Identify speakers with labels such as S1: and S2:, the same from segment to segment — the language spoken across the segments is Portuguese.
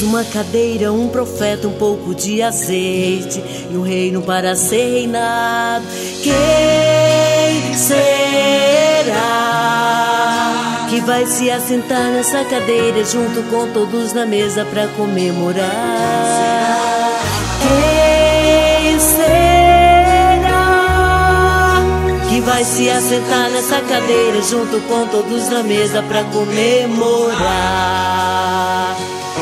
S1: uma cadeira, um profeta, um pouco de azeite e um reino para ser reinado. Quem será que vai se assentar nessa cadeira junto com todos na mesa para comemorar? Quem será que vai se assentar nessa cadeira junto com todos na mesa para comemorar?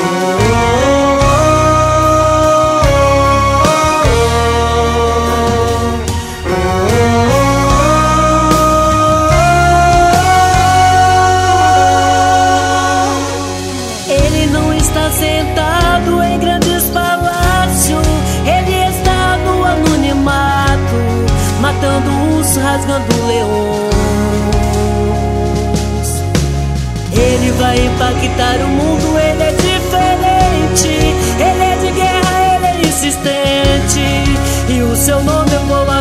S1: Ele não está sentado em grandes palácios, ele está no anonimato, matando ursos, rasgando leões. Ele vai impactar o mundo, ele é diferente, ele é de guerra, ele é insistente, e o seu nome eu vou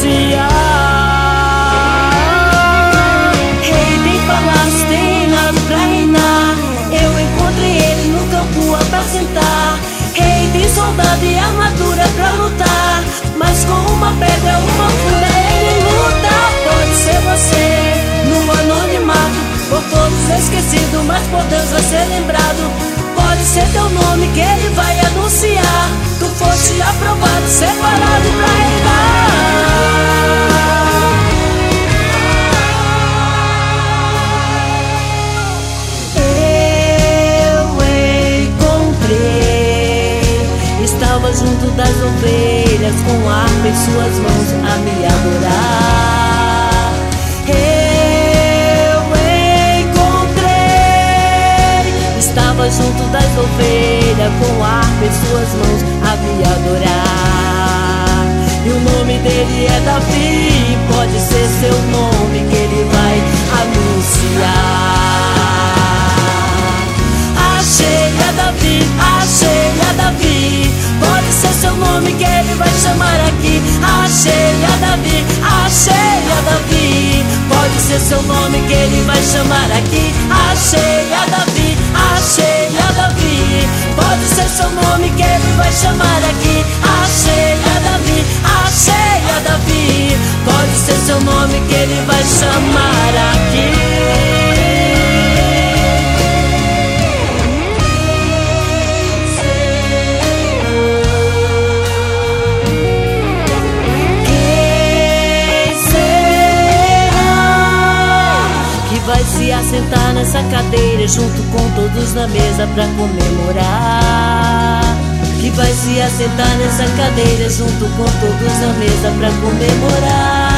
S1: anunciar. Rei tem palácio, tem nada pra reinar, eu encontrei ele no campo a apacentar. Rei tem soldado e armadura pra lutar, mas com uma pedra, uma funda ele luta. Pode ser você no anonimato, por todos esquecido, mas por Deus vai ser lembrado. Pode ser teu nome que ele vai anunciar. Tu foste aprovado, separado pra reinar. Estava junto das ovelhas, com harpa em suas mãos a me adorar. Eu encontrei. Estava junto das ovelhas, com harpa em suas mãos a me adorar. E o nome dele é Davi, pode ser seu nome que ele vai anunciar. Achei a Davi, achei a Davi, pode ser seu nome que ele vai chamar aqui. Achei a Davi, achei a Davi, pode ser seu nome que ele vai chamar aqui. Achei a Davi, achei a Davi, pode ser seu nome que ele vai chamar aqui. Achei a Davi, achei a Davi, pode ser seu nome que ele vai chamar aqui. Vai se assentar nessa cadeira junto com todos na mesa pra comemorar. Que vai se assentar nessa cadeira junto com todos na mesa pra comemorar.